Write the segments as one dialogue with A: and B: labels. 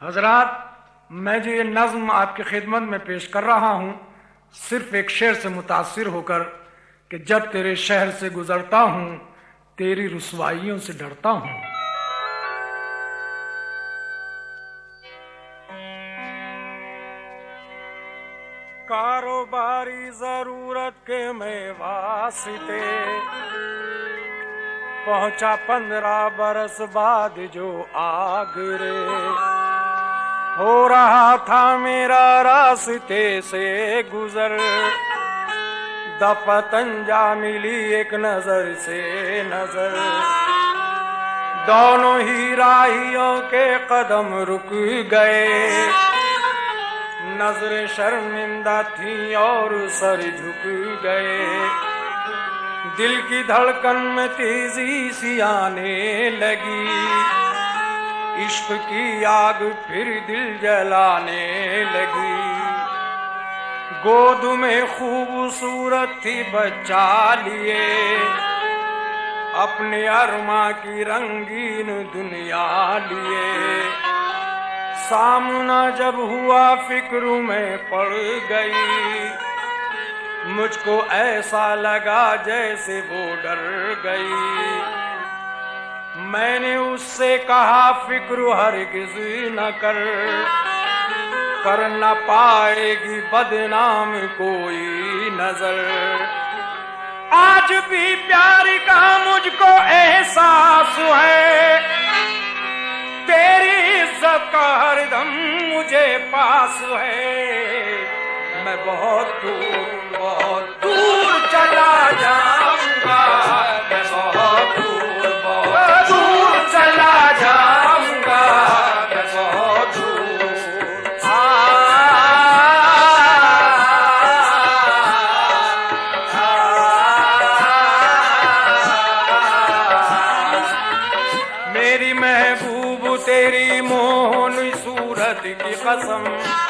A: हजरात, मैं जो ये नज़्म आपकी खिदमत में पेश कर रहा हूँ सिर्फ एक शेर से मुतासिर होकर कि जब तेरे शहर से गुजरता हूँ तेरी रुसवाइयों से डरता हूँ। कारोबारी जरूरत के मैं वास्ते पहुंचा 15 बरस बाद जो आगरे, हो रहा था मेरा रास्ते से गुजर, दफतन जा मिली एक नजर से नजर, दोनों ही राहियों के कदम रुक गए, नजर शर्मिंदा थी और सर झुक गए, दिल की धड़कन में तेजी सी आने लगी, इश्क की आग फिर दिल जलाने लगी, गोद में खूबसूरत थी बच्चा लिए, अपने अरमा की रंगीन दुनिया लिए, सामना जब हुआ फिक्र में पड़ गई, मुझको ऐसा लगा जैसे वो डर गई, मैंने उससे कहा फिक्र हरगिज़ न कर न पाएगी बदनाम कोई नजर, आज भी प्यार का मुझको एहसास है, तेरी इज्जत का हरदम मुझे पास है, मैं बहुत दूर चला जाऊंगा, मैं बहुत दूर चला जाऊंगा, मैं बहुत दूर मेरी महबूब तेरी मोहनी सूरत की कसम,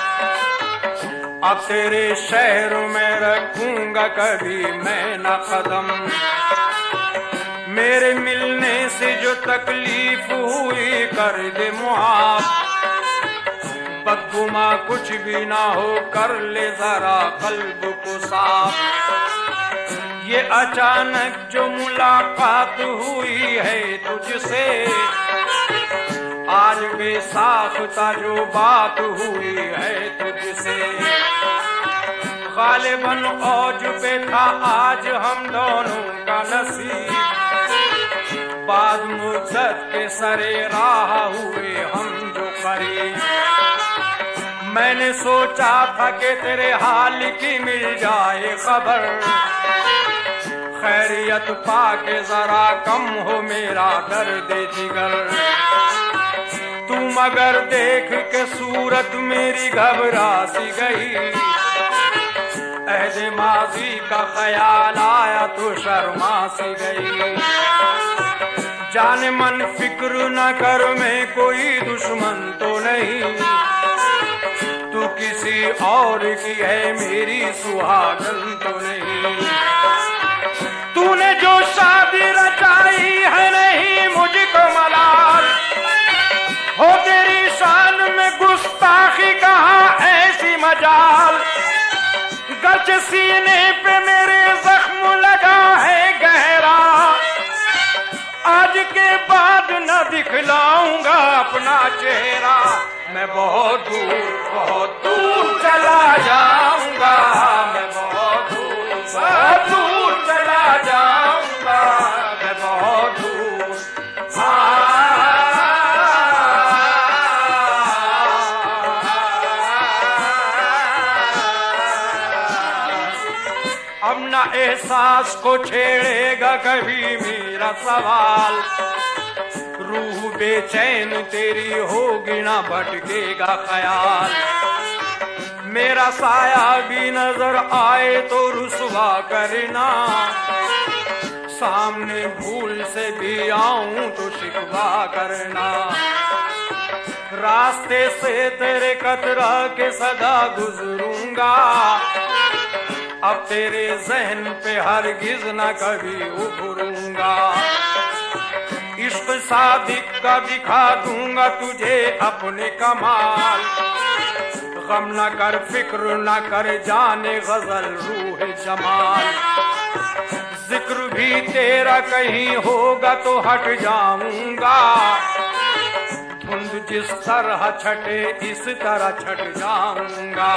A: अब तेरे शहर में रखूंगा कभी मैं न कदम, मेरे मिलने से जो तकलीफ हुई कर दे मुआफ, बदगुमा कुछ भी ना हो कर ले जरा कल्ब को साफ, ये अचानक जो मुलाकात हुई है तुझसे, आज बेसाख्ता जो बात हुई है तुझसे, गालिबन औज पे था आज हम दोनों का नसीब, बाद मुद्दत के सरे राह हुए हम जो करीब, मैंने सोचा था कि तेरे हाल की मिल जाए खबर, खैरियत पाके जरा कम हो मेरा दर्द जिगर, तू मगर देख के सूरत मेरी घबरा सी गई, अहद माजी का ख्याल आया तो शर्मा सी गई, जाने मन फिक्र न कर मैं कोई दुश्मन तो नहीं, तू किसी और की है मेरी सुहागन तो नहीं, तूने जो शादी रचाई है नहीं मुझको मलाल, हो तेरी शान में गुस्ताखी कहाँ ऐसी मजाल, गच सीने पे मेरे जख्म लगा है गहरा, आज के बाद न दिखलाऊंगा अपना चेहरा, मैं बहुत दूर चला जाऊंगा, मैं बहुत दूर चला जाऊंगा, मैं बहुत दूर अब न एहसास को छेड़ेगा कभी मेरा सवाल, रूह बेचैन तेरी होगी ना भटकेगा ख्याल, मेरा साया भी नजर आए तो रुसवा करना, सामने भूल से भी आऊं तो शिकवा करना, रास्ते से तेरे कतरा के सदा गुजरूंगा, अब तेरे जहन पे हरगिज न कभी उभरूंगा, इश्क सादिक का दिखा दूंगा तुझे अपने कमाल। गम न कर फिक्र न कर जाने गजल रूह जमाल। जिक्र भी तेरा कहीं होगा तो हट जाऊंगा। धुंध जिस तरह छटे इस तरह छट जाऊंगा।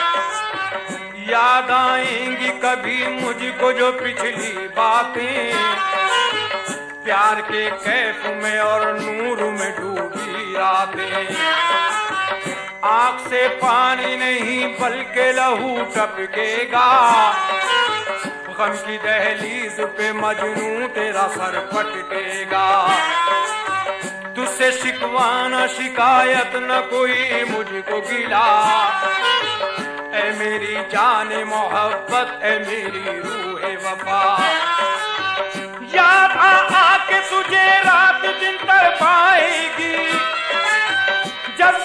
A: याद आएंगी कभी मुझको जो पिछली बातें, प्यार के कैफ में और नूर में डूबी रातें। आँख से पानी नहीं बल्कि लहू टपकेगा। गम की दहलीज पे मजनू तेरा सर पटकेगा। तुझसे शिकवाना शिकायत न कोई मुझको गिला। ऐ मेरी जान मोहब्बत ऐ मेरी रूह वफा। याद आके तुझे रात दिन तड़पाएगी। जब